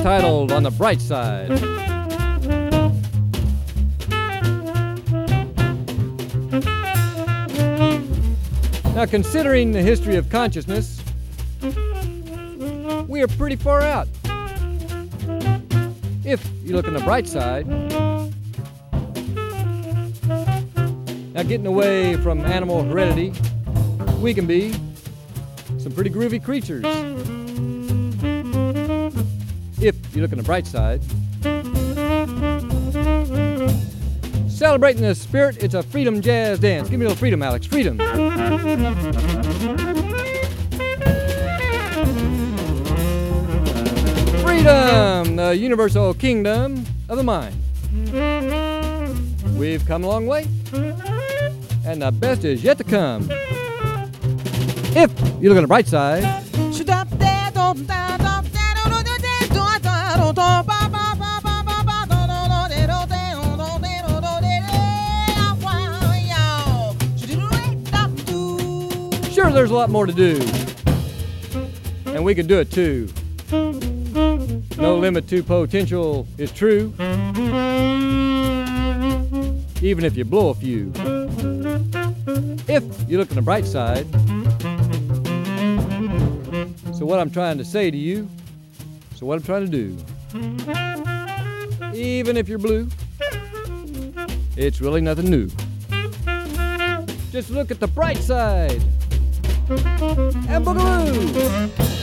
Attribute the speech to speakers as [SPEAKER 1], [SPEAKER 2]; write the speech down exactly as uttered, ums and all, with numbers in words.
[SPEAKER 1] entitled On the Bright Side. Now, considering the history of consciousness, we are pretty far out. If you look on the bright side, now getting away from animal heredity, we can be some pretty groovy creatures. If you look on the bright side, celebrating the spirit, it's a freedom jazz dance. Give me a little freedom, Alex. Freedom. Freedom, the universal kingdom of the mind. We've come a long way, and the best is yet to come. If you look on the bright side, sure, there's a lot more to do, and we can do it too. No limit to potential is true, even if you blow a few. If you look on the bright side, so what I'm trying to say to you, so what I'm trying to do, even if you're blue, it's really nothing new. Just look at the bright side and boogaloo.